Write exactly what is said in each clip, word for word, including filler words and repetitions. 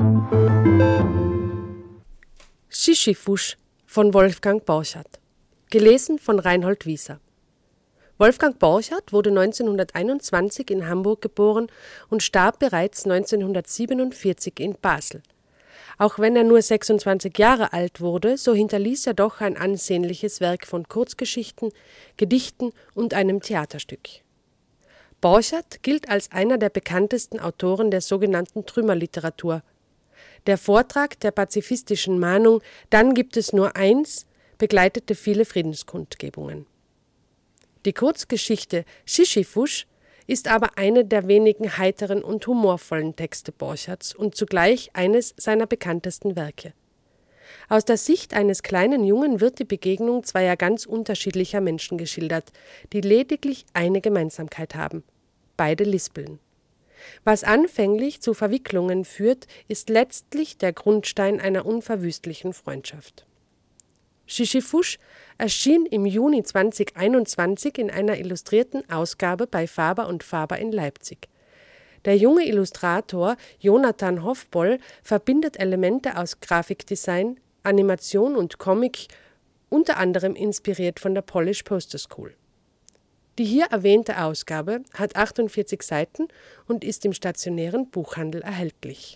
Sisyphus von Wolfgang Borchardt. Gelesen von Reinhold Wieser. Wolfgang Borchardt wurde neunzehnhunderteinundzwanzig in Hamburg geboren und starb bereits neunzehnhundertsiebenundvierzig in Basel. Auch wenn er nur sechsundzwanzig Jahre alt wurde, so hinterließ er doch ein ansehnliches Werk von Kurzgeschichten, Gedichten und einem Theaterstück. Borchardt gilt als einer der bekanntesten Autoren der sogenannten Trümmerliteratur. Der Vortrag der pazifistischen Mahnung »Dann gibt es nur eins« begleitete viele Friedenskundgebungen. Die Kurzgeschichte Sisyphus ist aber eine der wenigen heiteren und humorvollen Texte Borchardts und zugleich eines seiner bekanntesten Werke. Aus der Sicht eines kleinen Jungen wird die Begegnung zweier ganz unterschiedlicher Menschen geschildert, die lediglich eine Gemeinsamkeit haben: beide lispeln. Was anfänglich zu Verwicklungen führt, ist letztlich der Grundstein einer unverwüstlichen Freundschaft. Sisyphus erschien im Juni zweitausendeinundzwanzig in einer illustrierten Ausgabe bei Faber und Faber in Leipzig. Der junge Illustrator Jonathan Hofboll verbindet Elemente aus Grafikdesign, Animation und Comic, unter anderem inspiriert von der Polish Poster School. Die hier erwähnte Ausgabe hat achtundvierzig Seiten und ist im stationären Buchhandel erhältlich.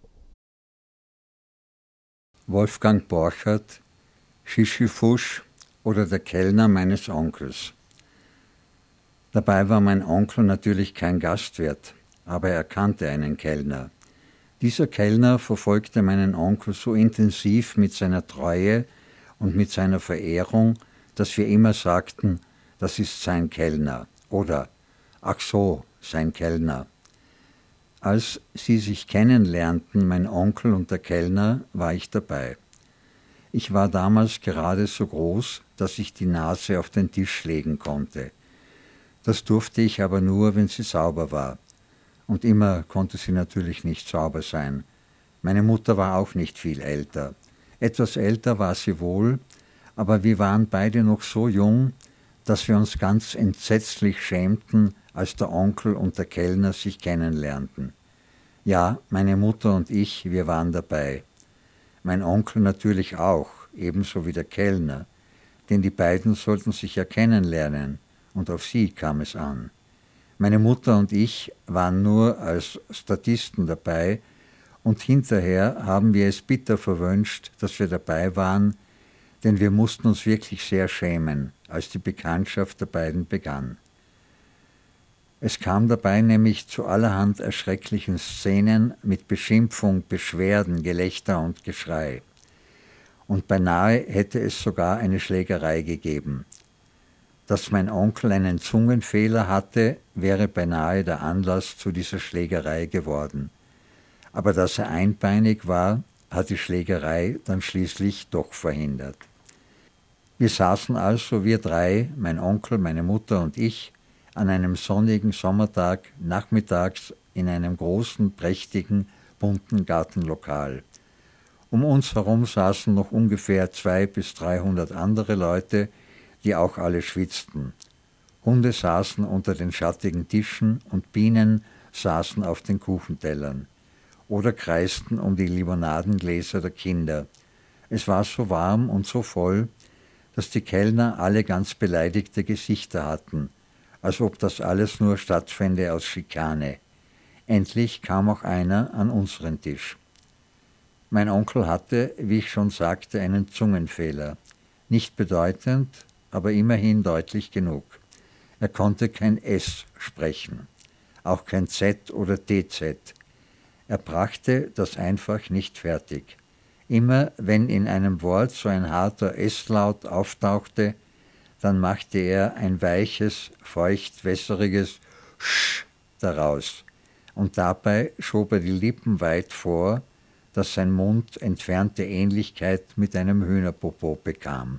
Wolfgang Borchardt, Sisyphus oder der Kellner meines Onkels. Dabei war mein Onkel natürlich kein Gastwirt, aber er kannte einen Kellner. Dieser Kellner verfolgte meinen Onkel so intensiv mit seiner Treue und mit seiner Verehrung, dass wir immer sagten, das ist sein Kellner oder ach so, sein Kellner. Als sie sich kennenlernten, mein Onkel und der Kellner, war ich dabei. Ich war damals gerade so groß, dass ich die Nase auf den Tisch legen konnte. Das durfte ich aber nur, wenn sie sauber war. Und immer konnte sie natürlich nicht sauber sein. Meine Mutter war auch nicht viel älter. Etwas älter war sie wohl, aber wir waren beide noch so jung, dass wir uns ganz entsetzlich schämten, als der Onkel und der Kellner sich kennenlernten. Ja, meine Mutter und ich, wir waren dabei. Mein Onkel natürlich auch, ebenso wie der Kellner, denn die beiden sollten sich ja kennenlernen, und auf sie kam es an. Meine Mutter und ich waren nur als Statisten dabei, und hinterher haben wir es bitter verwünscht, dass wir dabei waren, denn wir mussten uns wirklich sehr schämen, als die Bekanntschaft der beiden begann. Es kam dabei nämlich zu allerhand erschrecklichen Szenen mit Beschimpfung, Beschwerden, Gelächter und Geschrei. Und beinahe hätte es sogar eine Schlägerei gegeben. Dass mein Onkel einen Zungenfehler hatte, wäre beinahe der Anlass zu dieser Schlägerei geworden. Aber dass er einbeinig war, hat die Schlägerei dann schließlich doch verhindert. Wir saßen also, wir drei, mein Onkel, meine Mutter und ich, an einem sonnigen Sommertag nachmittags in einem großen, prächtigen, bunten Gartenlokal. Um uns herum saßen noch ungefähr zweihundert bis dreihundert andere Leute, die auch alle schwitzten. Hunde saßen unter den schattigen Tischen und Bienen saßen auf den Kuchentellern oder kreisten um die Limonadengläser der Kinder. Es war so warm und so voll, dass die Kellner alle ganz beleidigte Gesichter hatten, als ob das alles nur stattfände aus Schikane. Endlich kam auch einer an unseren Tisch. Mein Onkel hatte, wie ich schon sagte, einen Zungenfehler. Nicht bedeutend, aber immerhin deutlich genug. Er konnte kein S sprechen, auch kein Z oder T Z. Er brachte das einfach nicht fertig. Immer wenn in einem Wort so ein harter S-Laut auftauchte, dann machte er ein weiches, feucht-wässeriges Sch daraus. Und dabei schob er die Lippen weit vor, dass sein Mund entfernte Ähnlichkeit mit einem Hühnerpopo bekam.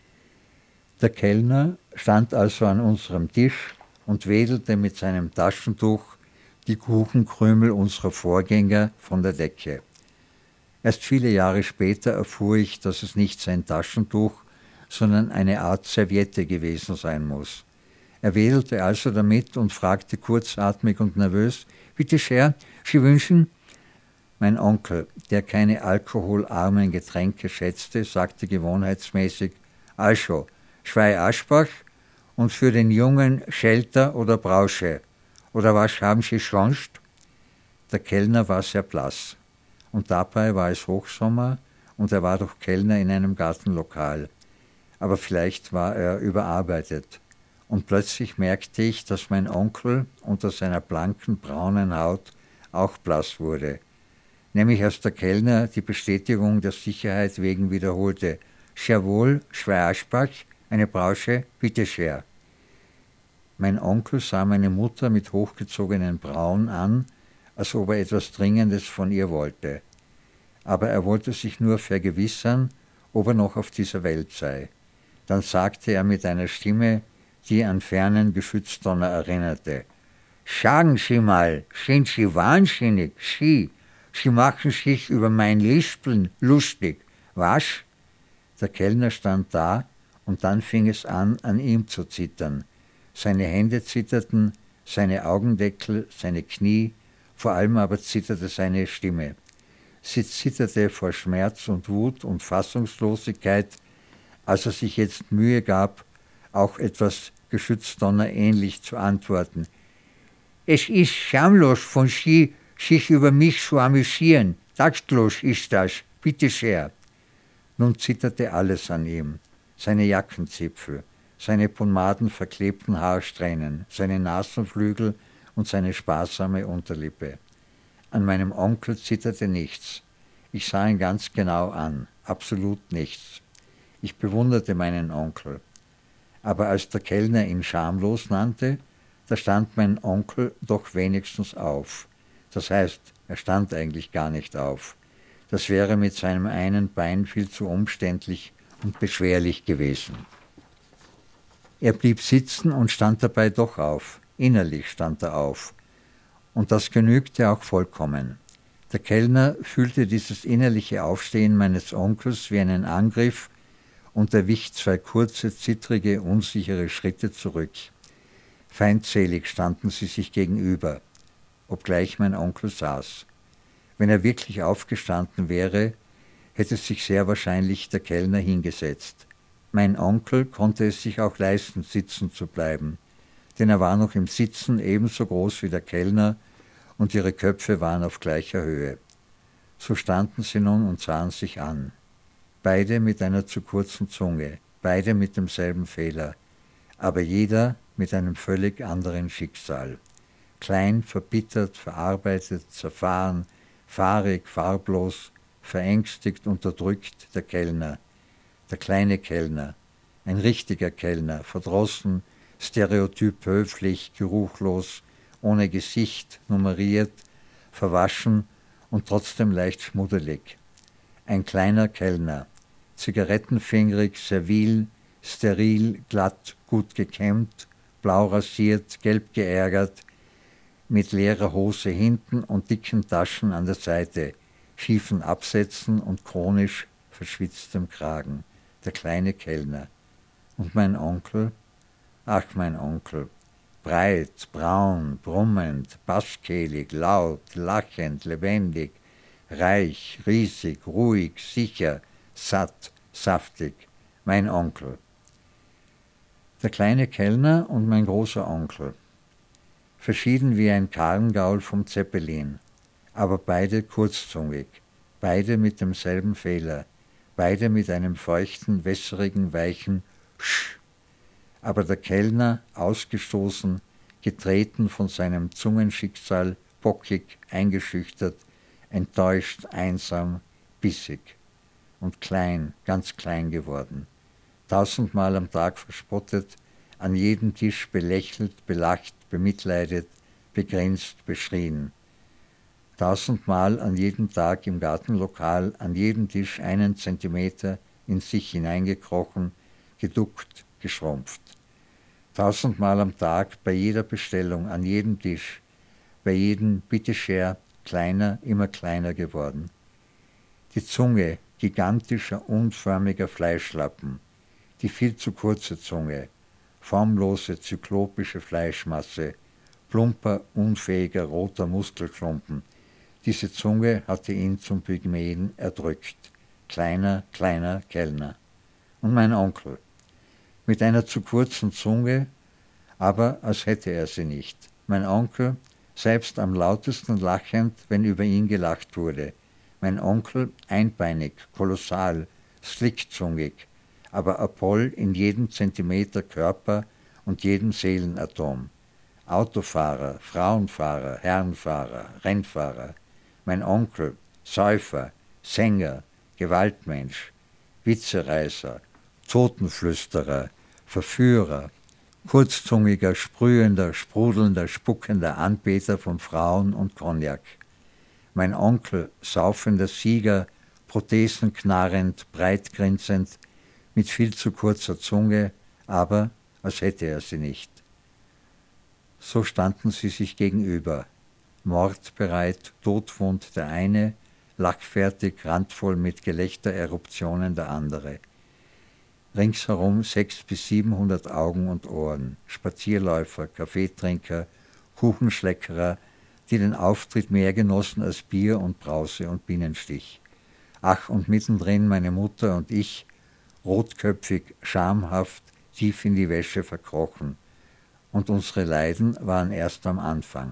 Der Kellner stand also an unserem Tisch und wedelte mit seinem Taschentuch die Kuchenkrümel unserer Vorgänger von der Decke. Erst viele Jahre später erfuhr ich, dass es nicht sein Taschentuch, sondern eine Art Serviette gewesen sein muss. Er wedelte also damit und fragte kurzatmig und nervös, »Bitte, Cher, Sie wünschen?« Mein Onkel, der keine alkoholarmen Getränke schätzte, sagte gewohnheitsmäßig, also, zwei Aschbach und für den Jungen Schelter oder Brausche. Oder was haben Sie sonst? Der Kellner war sehr blass. Und dabei war es Hochsommer und er war doch Kellner in einem Gartenlokal. Aber vielleicht war er überarbeitet. Und plötzlich merkte ich, dass mein Onkel unter seiner blanken, braunen Haut auch blass wurde. Nämlich als der Kellner die Bestätigung der Sicherheit wegen wiederholte. Jawohl, zwei Aschbach, eine Brausche, bitte sehr. Mein Onkel sah meine Mutter mit hochgezogenen Brauen an, als ob er etwas Dringendes von ihr wollte. Aber er wollte sich nur vergewissern, ob er noch auf dieser Welt sei. Dann sagte er mit einer Stimme, die an fernen Geschützdonner erinnerte, »Sagen Sie mal, sind Sie wahnsinnig? Sie, Sie machen sich über mein Lispeln lustig. Was?« Der Kellner stand da und dann fing es an, an ihm zu zittern. Seine Hände zitterten, seine Augendeckel, seine Knie, vor allem aber zitterte seine Stimme. Sie zitterte vor Schmerz und Wut und Fassungslosigkeit, als er sich jetzt Mühe gab, auch etwas Geschützdonner ähnlich zu antworten. »Es ist schamlos von Sie, sich über mich zu amüsieren. Taktlos ist das, bitte sehr.« Nun zitterte alles an ihm, seine Jackenzipfel, seine pomadenverklebten Haarsträhnen, seine Nasenflügel und seine sparsame Unterlippe. An meinem Onkel zitterte nichts. Ich sah ihn ganz genau an, absolut nichts. Ich bewunderte meinen Onkel. Aber als der Kellner ihn schamlos nannte, da stand mein Onkel doch wenigstens auf. Das heißt, er stand eigentlich gar nicht auf. Das wäre mit seinem einen Bein viel zu umständlich und beschwerlich gewesen. Er blieb sitzen und stand dabei doch auf. Innerlich stand er auf. Und das genügte auch vollkommen. Der Kellner fühlte dieses innerliche Aufstehen meines Onkels wie einen Angriff und er wich zwei kurze, zittrige, unsichere Schritte zurück. Feindselig standen sie sich gegenüber, obgleich mein Onkel saß. Wenn er wirklich aufgestanden wäre, hätte sich sehr wahrscheinlich der Kellner hingesetzt. Mein Onkel konnte es sich auch leisten, sitzen zu bleiben, denn er war noch im Sitzen ebenso groß wie der Kellner und ihre Köpfe waren auf gleicher Höhe. So standen sie nun und sahen sich an. Beide mit einer zu kurzen Zunge, beide mit demselben Fehler, aber jeder mit einem völlig anderen Schicksal. Klein, verbittert, verarbeitet, zerfahren, fahrig, farblos, verängstigt, unterdrückt der Kellner, der kleine Kellner, ein richtiger Kellner, verdrossen, stereotyp höflich, geruchlos, ohne Gesicht, nummeriert, verwaschen und trotzdem leicht schmuddelig. Ein kleiner Kellner, zigarettenfingrig, servil, steril, glatt, gut gekämmt, blau rasiert, gelb geärgert, mit leerer Hose hinten und dicken Taschen an der Seite, schiefen Absätzen und chronisch verschwitztem Kragen. Der kleine Kellner. Und mein Onkel? Ach, mein Onkel. Breit, braun, brummend, basskehlig, laut, lachend, lebendig, reich, riesig, ruhig, sicher, satt, saftig. Mein Onkel. Der kleine Kellner und mein großer Onkel. Verschieden wie ein Karrengaul vom Zeppelin, aber beide kurzzungig, beide mit demselben Fehler, beide mit einem feuchten, wässrigen, weichen Sch. Aber der Kellner, ausgestoßen, getreten von seinem Zungenschicksal, bockig, eingeschüchtert, enttäuscht, einsam, bissig und klein, ganz klein geworden. Tausendmal am Tag verspottet, an jedem Tisch belächelt, belacht, bemitleidet, begrenzt, beschrien. Tausendmal an jedem Tag im Gartenlokal, an jedem Tisch einen Zentimeter in sich hineingekrochen, geduckt, geschrumpft. Tausendmal am Tag bei jeder Bestellung, an jedem Tisch, bei jedem Bitteschär, kleiner, immer kleiner geworden. Die Zunge, gigantischer, unförmiger Fleischlappen, die viel zu kurze Zunge, formlose, zyklopische Fleischmasse, plumper, unfähiger, roter Muskelklumpen, Diese Zunge hatte ihn zum Pygmäen erdrückt. Kleiner, kleiner Kellner. Und mein Onkel, mit einer zu kurzen Zunge, aber als hätte er sie nicht. Mein Onkel, selbst am lautesten lachend, wenn über ihn gelacht wurde. Mein Onkel, einbeinig, kolossal, slickzungig, aber Apoll in jedem Zentimeter Körper und jedem Seelenatom. Autofahrer, Frauenfahrer, Herrenfahrer, Rennfahrer. Mein Onkel, Säufer, Sänger, Gewaltmensch, Witzereißer, Totenflüsterer, Verführer, kurzzungiger, sprühender, sprudelnder, spuckender Anbeter von Frauen und Cognac. Mein Onkel, saufender Sieger, prothesenknarrend, breitgrinsend, mit viel zu kurzer Zunge, aber als hätte er sie nicht. So standen sie sich gegenüber, mordbereit, todwund der eine, lachfertig, randvoll mit Gelächtereruptionen der andere. Ringsherum sechs bis siebenhundert Augen und Ohren, Spazierläufer, Kaffeetrinker, Kuchenschleckerer, die den Auftritt mehr genossen als Bier und Brause und Bienenstich. Ach, und mittendrin meine Mutter und ich, rotköpfig, schamhaft, tief in die Wäsche verkrochen. Und unsere Leiden waren erst am Anfang.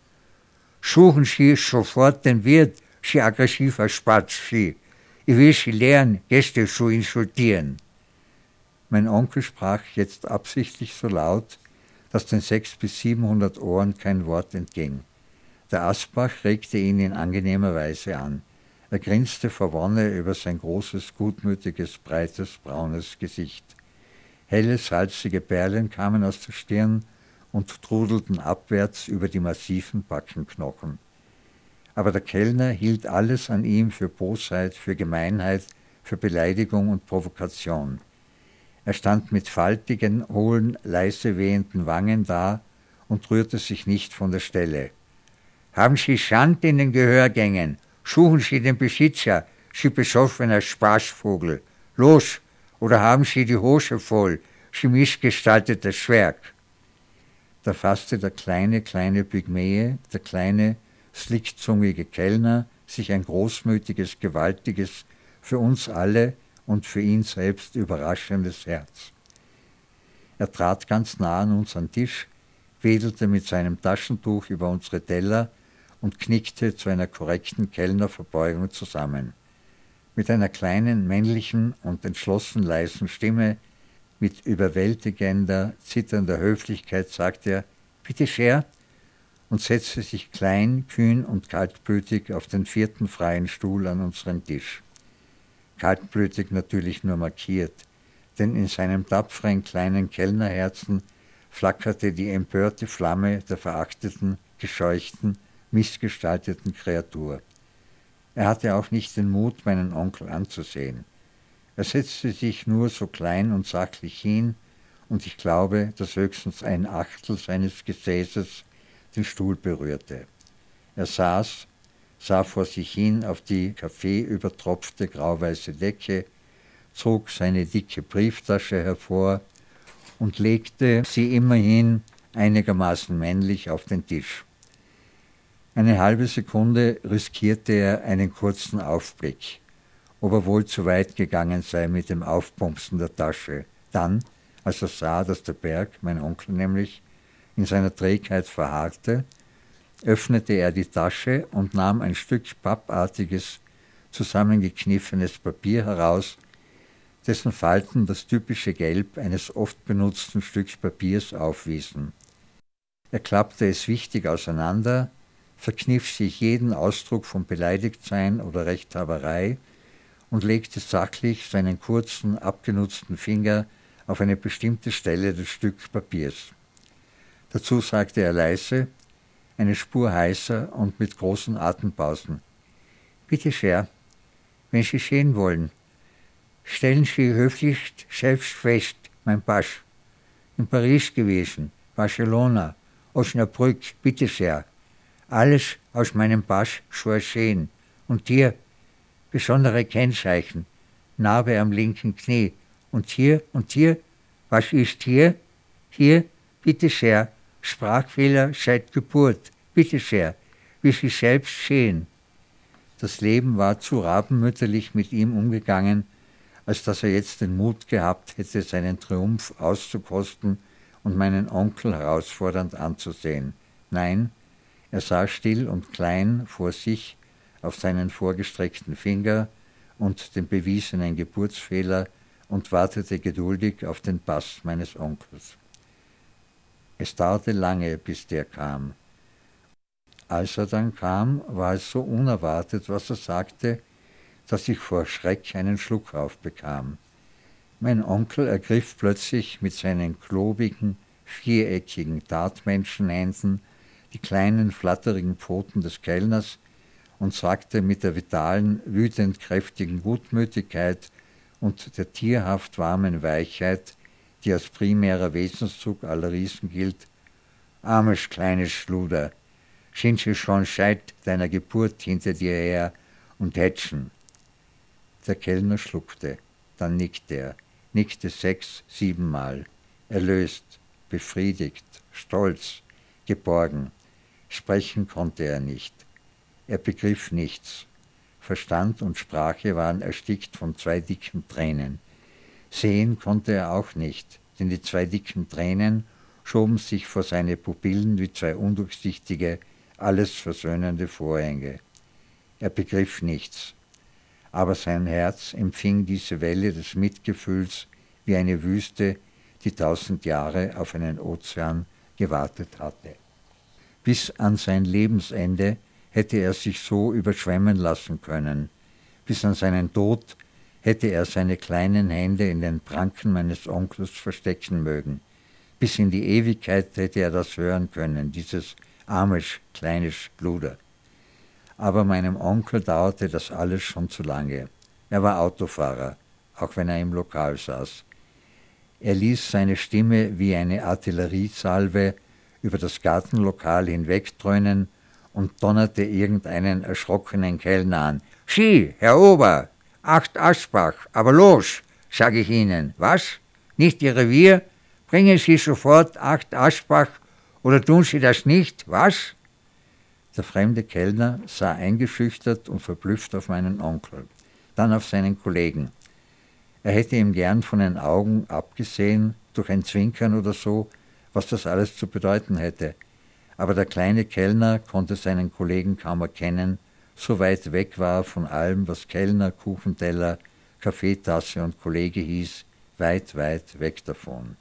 Suchen Sie sofort den Wirt, Sie aggressiver Spatz, Sie. Ich will Sie lernen, Gäste zu insultieren. Mein Onkel sprach jetzt absichtlich so laut, dass den sechs bis siebenhundert Ohren kein Wort entging. Der Asbach regte ihn in angenehmer Weise an. Er grinste vor Wonne über sein großes, gutmütiges, breites, braunes Gesicht. Helle, salzige Perlen kamen aus der Stirn und trudelten abwärts über die massiven Backenknochen. Aber der Kellner hielt alles an ihm für Bosheit, für Gemeinheit, für Beleidigung und Provokation. Er stand mit faltigen, hohlen, leise wehenden Wangen da und rührte sich nicht von der Stelle. »Haben Sie Schand in den Gehörgängen? Suchen Sie den Besitzer, Sie besoffener Spaßvogel! Los! Oder haben Sie die Hose voll, Sie missgestalteter Zwerg!« Da fasste der kleine, kleine Pygmäe, der kleine, slickzungige Kellner, sich ein großmütiges, gewaltiges, für uns alle und für ihn selbst überraschendes Herz. Er trat ganz nah an unseren Tisch, wedelte mit seinem Taschentuch über unsere Teller und knickte zu einer korrekten Kellnerverbeugung zusammen. Mit einer kleinen, männlichen und entschlossen leisen Stimme, mit überwältigender, zitternder Höflichkeit sagte er, »Bitte sehr«, und setzte sich klein, kühn und kaltblütig auf den vierten freien Stuhl an unseren Tisch. Kaltblütig natürlich nur markiert, denn in seinem tapferen kleinen Kellnerherzen flackerte die empörte Flamme der verachteten, gescheuchten, missgestalteten Kreatur. Er hatte auch nicht den Mut, meinen Onkel anzusehen. Er setzte sich nur so klein und sachlich hin, und ich glaube, dass höchstens ein Achtel seines Gesäßes den Stuhl berührte. Er saß, sah vor sich hin auf die kaffeeübertropfte grauweiße Decke, zog seine dicke Brieftasche hervor und legte sie immerhin einigermaßen männlich auf den Tisch. Eine halbe Sekunde riskierte er einen kurzen Aufblick, ob er wohl zu weit gegangen sei mit dem Aufpumpsen der Tasche. Dann, als er sah, dass der Berg, mein Onkel nämlich, in seiner Trägheit verharrte, öffnete er die Tasche und nahm ein Stück pappartiges, zusammengekniffenes Papier heraus, dessen Falten das typische Gelb eines oft benutzten Stücks Papiers aufwiesen. Er klappte es wichtig auseinander, verkniff sich jeden Ausdruck von Beleidigtsein oder Rechthaberei und legte sachlich seinen kurzen, abgenutzten Finger auf eine bestimmte Stelle des Stücks Papiers. Dazu sagte er leise, eine Spur heißer und mit großen Atempausen, »Bitte sehr, wenn Sie sehen wollen, stellen Sie höflichst selbst fest, mein Pasch. In Paris gewesen, Barcelona, Osnabrück, bitte sehr. Alles aus meinem Pasch so ersehen. Und hier, besondere Kennzeichen, Narbe am linken Knie. Und hier, und hier, was ist hier? Hier, bitte sehr, Sprachfehler seit Geburt, bitte sehr, wie Sie selbst sehen. Das Leben war zu rabenmütterlich mit ihm umgegangen, als dass er jetzt den Mut gehabt hätte, seinen Triumph auszukosten und meinen Onkel herausfordernd anzusehen. Nein, er sah still und klein vor sich auf seinen vorgestreckten Finger und den bewiesenen Geburtsfehler und wartete geduldig auf den Pass meines Onkels. Es dauerte lange, bis der kam. Als er dann kam, war es so unerwartet, was er sagte, dass ich vor Schreck einen Schluck aufbekam. Mein Onkel ergriff plötzlich mit seinen klobigen, viereckigen Tatmenschenhänden die kleinen, flatterigen Pfoten des Kellners und sagte mit der vitalen, wütend kräftigen Gutmütigkeit und der tierhaft warmen Weichheit, die als primärer Wesenszug aller Riesen gilt: »Armes kleines Schluder, sind sie schon seit deiner Geburt hinter dir her und hätschen?« Der Kellner schluckte, dann nickte er, nickte sechs, siebenmal, erlöst, befriedigt, stolz, geborgen. Sprechen konnte er nicht. Er begriff nichts. Verstand und Sprache waren erstickt von zwei dicken Tränen. Sehen konnte er auch nicht, denn die zwei dicken Tränen schoben sich vor seine Pupillen wie zwei undurchsichtige, alles versöhnende Vorhänge. Er begriff nichts, aber sein Herz empfing diese Welle des Mitgefühls wie eine Wüste, die tausend Jahre auf einen Ozean gewartet hatte. Bis an sein Lebensende hätte er sich so überschwemmen lassen können. Bis an seinen Tod hätte er seine kleinen Hände in den Pranken meines Onkels verstecken mögen. Bis in die Ewigkeit hätte er das hören können, dieses armes, kleines Luder. Aber meinem Onkel dauerte das alles schon zu lange. Er war Autofahrer, auch wenn er im Lokal saß. Er ließ seine Stimme wie eine Artilleriesalve über das Gartenlokal hinwegdröhnen und donnerte irgendeinen erschrockenen Kellner an. »Sie, Herr Ober, acht Aschbach, aber los, sage ich Ihnen, was? Nicht Ihr Revier? Bringen Sie sofort acht Aschbach oder tun Sie das nicht, was?« Der fremde Kellner sah eingeschüchtert und verblüfft auf meinen Onkel, dann auf seinen Kollegen. Er hätte ihm gern von den Augen abgesehen, durch ein Zwinkern oder so, was das alles zu bedeuten hätte. Aber der kleine Kellner konnte seinen Kollegen kaum erkennen, so weit weg war er von allem, was Kellner, Kuchenteller, Kaffeetasse und Kollege hieß, weit, weit weg davon.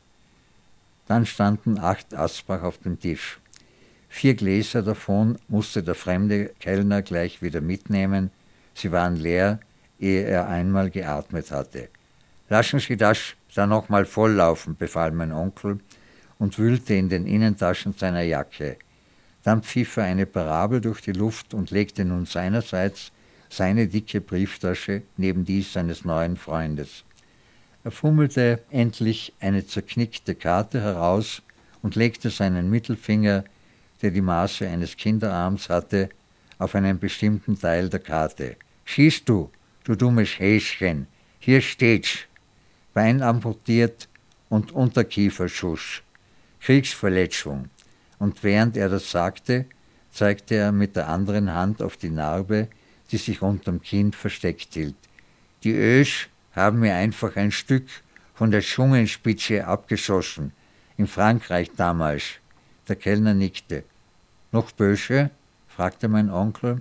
Dann standen acht Asbach auf dem Tisch. Vier Gläser davon musste der fremde Kellner gleich wieder mitnehmen. Sie waren leer, ehe er einmal geatmet hatte. »Lassen Sie das da nochmal volllaufen«, befahl mein Onkel und wühlte in den Innentaschen seiner Jacke. Dann pfiff er eine Parabel durch die Luft und legte nun seinerseits seine dicke Brieftasche neben die seines neuen Freundes. Er fummelte endlich eine zerknickte Karte heraus und legte seinen Mittelfinger, der die Maße eines Kinderarms hatte, auf einen bestimmten Teil der Karte. »Siehst du, du dummes Häschen, hier steht's. Bein amputiert und Unterkieferschuss. Kriegsverletzung.« Und während er das sagte, zeigte er mit der anderen Hand auf die Narbe, die sich unterm Kinn versteckt hielt. »Die Ös haben mir einfach ein Stück von der Zungenspitze abgeschossen, in Frankreich damals.« Der Kellner nickte. »Noch böse?« fragte mein Onkel.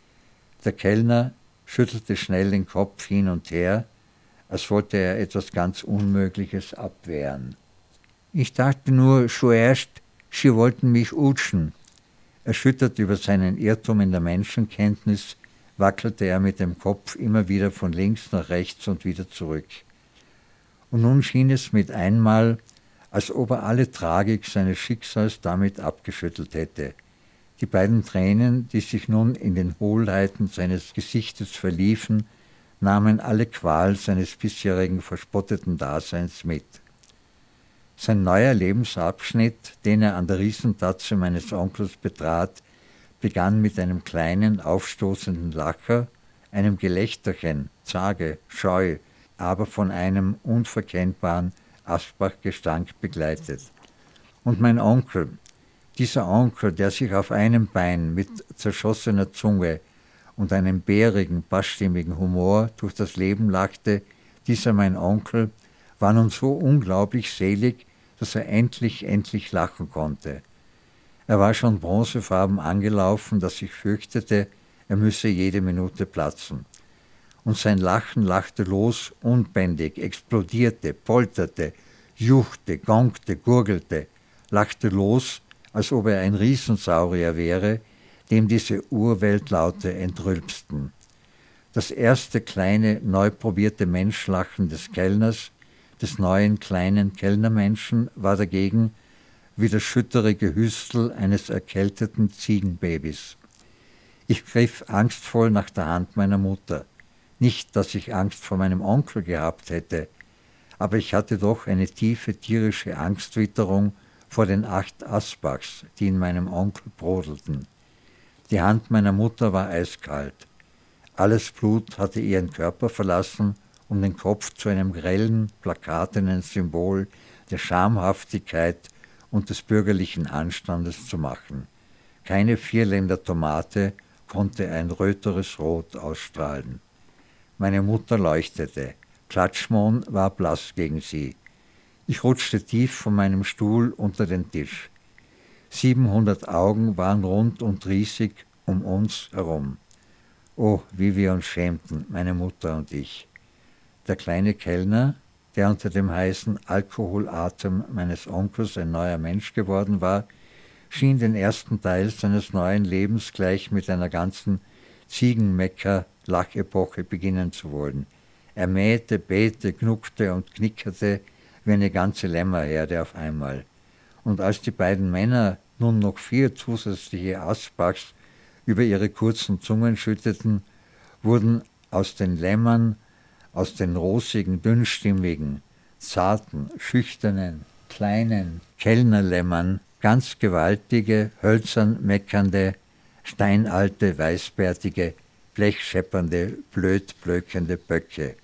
Der Kellner schüttelte schnell den Kopf hin und her, als wollte er etwas ganz Unmögliches abwehren. »Ich dachte nur zuerst, Sie wollten mich utschen.« Erschüttert über seinen Irrtum in der Menschenkenntnis, wackelte er mit dem Kopf immer wieder von links nach rechts und wieder zurück. Und nun schien es mit einmal, als ob er alle Tragik seines Schicksals damit abgeschüttelt hätte. Die beiden Tränen, die sich nun in den Hohlheiten seines Gesichtes verliefen, nahmen alle Qual seines bisherigen verspotteten Daseins mit. Sein neuer Lebensabschnitt, den er an der Riesentatze meines Onkels betrat, begann mit einem kleinen, aufstoßenden Lacher, einem Gelächterchen, zage, scheu, aber von einem unverkennbaren Asbach-Gestank begleitet. Und mein Onkel, dieser Onkel, der sich auf einem Bein mit zerschossener Zunge und einem bärigen, bassstimmigen Humor durch das Leben lachte, dieser mein Onkel, war nun so unglaublich selig, dass er endlich, endlich lachen konnte. Er war schon bronzefarben angelaufen, dass ich fürchtete, er müsse jede Minute platzen. Und sein Lachen lachte los, unbändig, explodierte, polterte, juchte, gongte, gurgelte, lachte los, als ob er ein Riesensaurier wäre, dem diese Urweltlaute entrülpsten. Das erste kleine, neu probierte Menschlachen des Kellners, des neuen kleinen Kellnermenschen, war dagegen wie das schütterige Hüstel eines erkälteten Ziegenbabys. Ich griff angstvoll nach der Hand meiner Mutter. Nicht, dass ich Angst vor meinem Onkel gehabt hätte, aber ich hatte doch eine tiefe tierische Angstwitterung vor den acht Asbachs, die in meinem Onkel brodelten. Die Hand meiner Mutter war eiskalt. Alles Blut hatte ihren Körper verlassen, um den Kopf zu einem grellen, plakatenen Symbol der Schamhaftigkeit und des bürgerlichen Anstandes zu machen. Keine Vierländer Tomate konnte ein röteres Rot ausstrahlen. Meine Mutter leuchtete. Klatschmohn war blass gegen sie. Ich rutschte tief von meinem Stuhl unter den Tisch. Siebenhundert Augen waren rund und riesig um uns herum. Oh, wie wir uns schämten, meine Mutter und ich. Der kleine Kellner, der unter dem heißen Alkoholatem meines Onkels ein neuer Mensch geworden war, schien den ersten Teil seines neuen Lebens gleich mit einer ganzen Ziegenmecker-Lachepoche beginnen zu wollen. Er mähte, bähte, knuckte und knickerte wie eine ganze Lämmerherde auf einmal. Und als die beiden Männer nun noch vier zusätzliche Asbachs über ihre kurzen Zungen schütteten, wurden aus den Lämmern, aus den rosigen, dünnstimmigen, zarten, schüchternen, kleinen Kellnerlämmern ganz gewaltige, hölzern meckernde, steinalte, weißbärtige, blechscheppernde, blödblökende Böcke.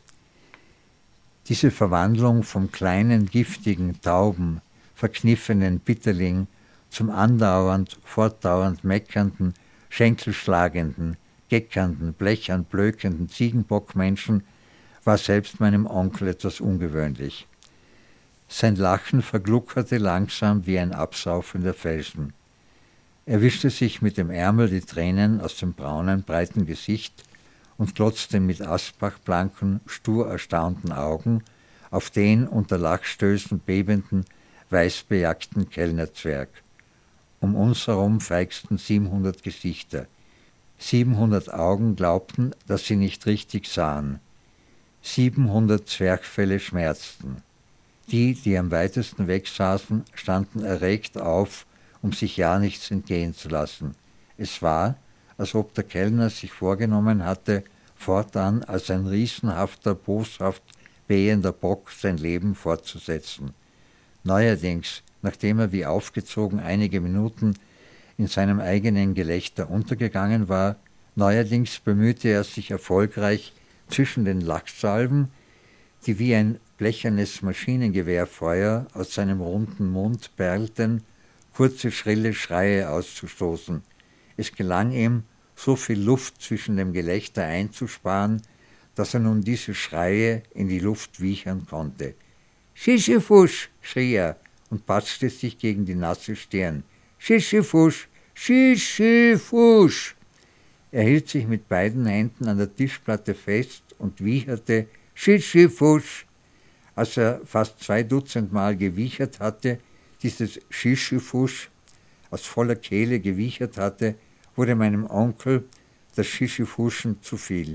Diese Verwandlung vom kleinen, giftigen, tauben, verkniffenen Bitterling zum andauernd, fortdauernd meckernden, schenkelschlagenden, geckernden, blechern, blökenden Ziegenbockmenschen war selbst meinem Onkel etwas ungewöhnlich. Sein Lachen vergluckerte langsam wie ein absaufender Felsen. Er wischte sich mit dem Ärmel die Tränen aus dem braunen, breiten Gesicht und glotzte mit asbachblanken, stur erstaunten Augen auf den unter Lachstößen bebenden, weißbejagten Kellnerzwerg. Um uns herum feigsten siebenhundert Gesichter. Siebenhundert Augen glaubten, dass sie nicht richtig sahen. Siebenhundert Zwerchfelle schmerzten. Die, die am weitesten weg saßen, standen erregt auf, um sich ja nichts entgehen zu lassen. Es war, als ob der Kellner sich vorgenommen hatte, fortan als ein riesenhafter, boshaft bähender Bock sein Leben fortzusetzen. Neuerdings, nachdem er wie aufgezogen einige Minuten in seinem eigenen Gelächter untergegangen war, neuerdings bemühte er sich erfolgreich zwischen den Lachsalven, die wie ein blechernes Maschinengewehrfeuer aus seinem runden Mund perlten, kurze, schrille Schreie auszustoßen. Es gelang ihm, so viel Luft zwischen dem Gelächter einzusparen, dass er nun diese Schreie in die Luft wiechern konnte. »Schischefusch«, schrie er und patschte sich gegen die nasse Stirn. »Schischefusch, Schischefusch!« Er hielt sich mit beiden Händen an der Tischplatte fest und wiecherte »Schischefusch«. Als er fast zwei Dutzend Mal gewiechert hatte, dieses Schischefusch aus voller Kehle gewiechert hatte, wurde meinem Onkel das Schischefuschen zu viel.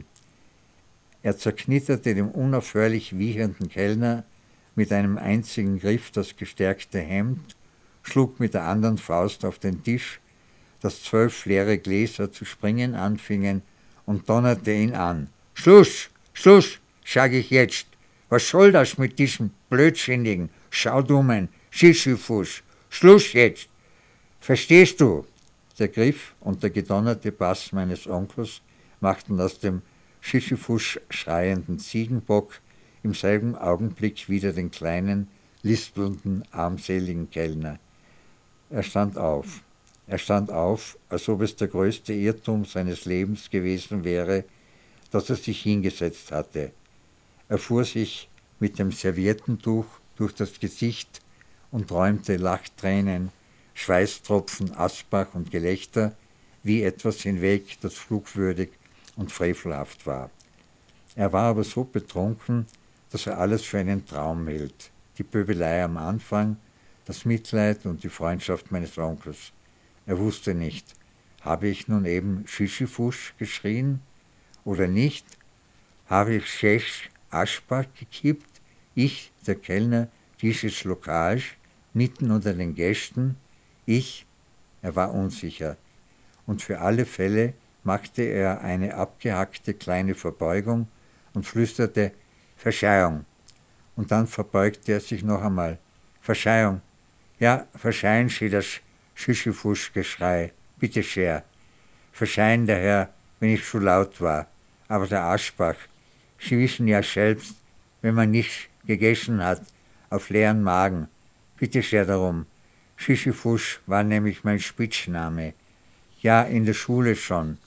Er zerknitterte dem unaufhörlich wiechernden Kellner mit einem einzigen Griff das gestärkte Hemd, schlug mit der anderen Faust auf den Tisch, dass zwölf leere Gläser zu springen anfingen, und donnerte ihn an. »Schluss, Schluss, sag ich jetzt! Was soll das mit diesem blödsinnigen, schaudummen Schischefusch? Schluss jetzt! Verstehst du?« Der Griff und der gedonnerte Bass meines Onkels machten aus dem Schischefusch schreienden Ziegenbock im selben Augenblick wieder den kleinen, lispelnden, armseligen Kellner. Er stand auf. Er stand auf, als ob es der größte Irrtum seines Lebens gewesen wäre, dass er sich hingesetzt hatte. Er fuhr sich mit dem Serviettentuch durch das Gesicht und räumte Lachtränen, Schweißtropfen, Asbach und Gelächter wie etwas hinweg, das flugwürdig und frevelhaft war. Er war aber so betrunken, dass er alles für einen Traum hielt. Die Pöbelei am Anfang, das Mitleid und die Freundschaft meines Onkels. Er wusste nicht, habe ich nun eben Schischifusch geschrien oder nicht? Habe ich Schesch Aschbach gekippt? Ich, der Kellner dieses Lokals, mitten unter den Gästen? Ich? Er war unsicher. Und für alle Fälle machte er eine abgehackte kleine Verbeugung und flüsterte Verzeihung. Und dann verbeugte er sich noch einmal. Verzeihung. Ja, verzeihen Sie das Schischifusch-Geschrei. Bitte sehr. Verzeihen der Herr, wenn ich zu laut war. Aber der Aschbach, Sie wissen ja selbst, wenn man nichts gegessen hat, auf leeren Magen. Bitte sehr darum. Schischifusch war nämlich mein Spitzname. Ja, in der Schule schon.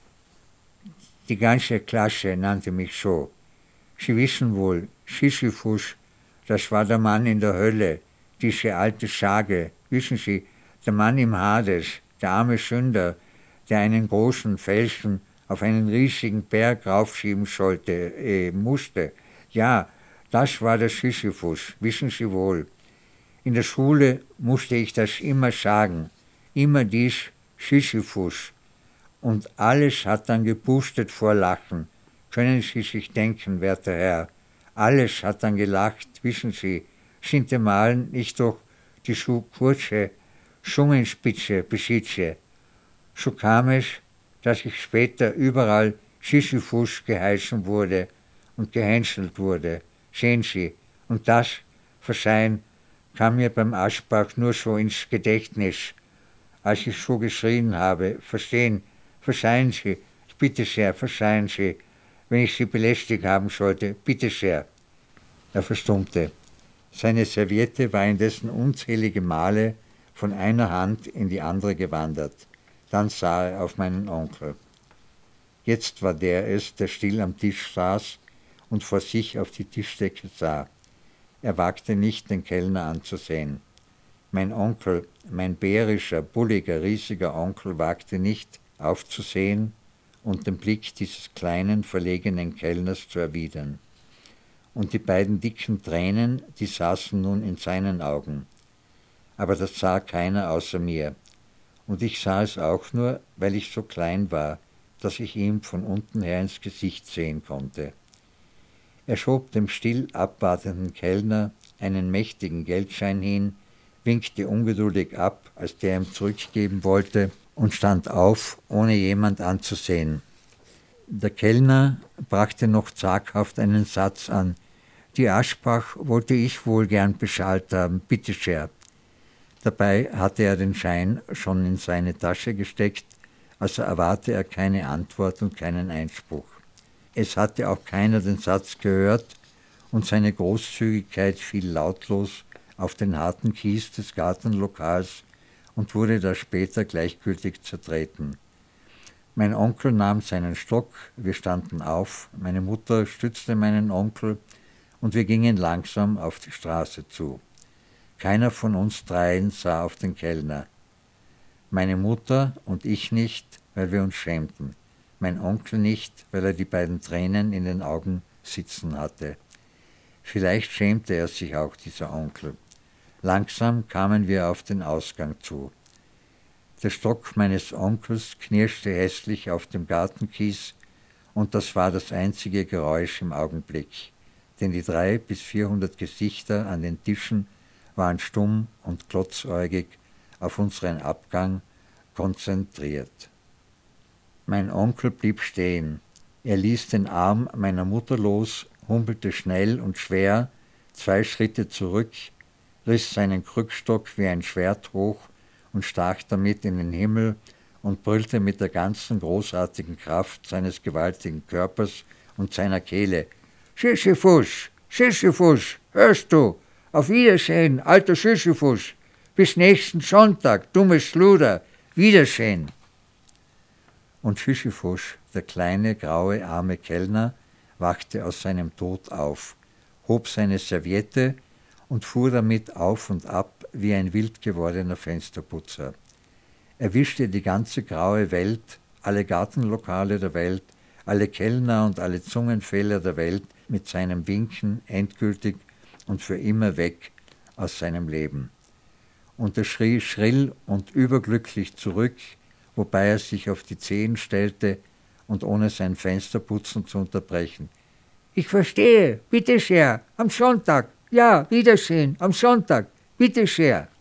Die ganze Klasse nannte mich so. Sie wissen wohl, Schischifusch, das war der Mann in der Hölle, diese alte Sage. Wissen Sie, der Mann im Hades, der arme Sünder, der einen großen Felsen auf einen riesigen Berg raufschieben sollte, äh, musste. Ja, das war der Sisyphus, wissen Sie wohl. In der Schule musste ich das immer sagen, immer dies Sisyphus. Und alles hat dann gepustet vor Lachen. Können Sie sich denken, werter Herr, alles hat dann gelacht, wissen Sie, sintemalen ich doch die so kurze Zungenspitze besitze. So kam es, dass ich später überall Sisyphus geheißen wurde und gehänselt wurde. Sehen Sie, und das, verzeihen, kam mir beim Aschbach nur so ins Gedächtnis, als ich so geschrien habe. Verstehen, verzeihen Sie, bitte sehr, verzeihen Sie, wenn ich Sie belästigt haben sollte, bitte sehr. Er verstummte. Seine Serviette war indessen unzählige Male von einer Hand in die andere gewandert. Dann sah er auf meinen Onkel. Jetzt war der es, der still am Tisch saß und vor sich auf die Tischdecke sah. Er wagte nicht, den Kellner anzusehen. Mein Onkel, mein bärischer, bulliger, riesiger Onkel, wagte nicht, aufzusehen und den Blick dieses kleinen, verlegenen Kellners zu erwidern. Und die beiden dicken Tränen, die saßen nun in seinen Augen. Aber das sah keiner außer mir. Und ich sah es auch nur, weil ich so klein war, dass ich ihm von unten her ins Gesicht sehen konnte. Er schob dem still abwartenden Kellner einen mächtigen Geldschein hin, winkte ungeduldig ab, als der ihm zurückgeben wollte, und stand auf, ohne jemand anzusehen. Der Kellner brachte noch zaghaft einen Satz an. Die Aschbach wollte ich wohl gern beschallt haben, bitte sehr. Dabei hatte er den Schein schon in seine Tasche gesteckt, also erwarte er keine Antwort und keinen Einspruch. Es hatte auch keiner den Satz gehört und seine Großzügigkeit fiel lautlos auf den harten Kies des Gartenlokals und wurde da später gleichgültig zertreten. Mein Onkel nahm seinen Stock, wir standen auf, meine Mutter stützte meinen Onkel und wir gingen langsam auf die Straße zu. Keiner von uns dreien sah auf den Kellner. Meine Mutter und ich nicht, weil wir uns schämten. Mein Onkel nicht, weil er die beiden Tränen in den Augen sitzen hatte. Vielleicht schämte er sich auch, dieser Onkel. Langsam kamen wir auf den Ausgang zu. Der Stock meines Onkels knirschte hässlich auf dem Gartenkies und das war das einzige Geräusch im Augenblick, denn die drei bis vierhundert Gesichter an den Tischen waren stumm und glotzäugig auf unseren Abgang konzentriert. Mein Onkel blieb stehen. Er ließ den Arm meiner Mutter los, humpelte schnell und schwer zwei Schritte zurück, riss seinen Krückstock wie ein Schwert hoch und stach damit in den Himmel und brüllte mit der ganzen großartigen Kraft seines gewaltigen Körpers und seiner Kehle: »Sisyphus, Sisyphus, hörst du? Auf Wiedersehen, alter Sisyphus! Bis nächsten Sonntag, dummes Luder! Wiedersehen. Und Schischifusch, der kleine, graue, arme Kellner, wachte aus seinem Tod auf, hob seine Serviette und fuhr damit auf und ab wie ein wild gewordener Fensterputzer. Er wischte die ganze graue Welt, alle Gartenlokale der Welt, alle Kellner und alle Zungenfehler der Welt mit seinem Winken endgültig und für immer weg aus seinem Leben. Und er schrie schrill und überglücklich zurück, wobei er sich auf die Zehen stellte und ohne sein Fensterputzen zu unterbrechen: »Ich verstehe, bitte sehr, am Sonntag, ja, Wiedersehen, am Sonntag, bitte sehr.«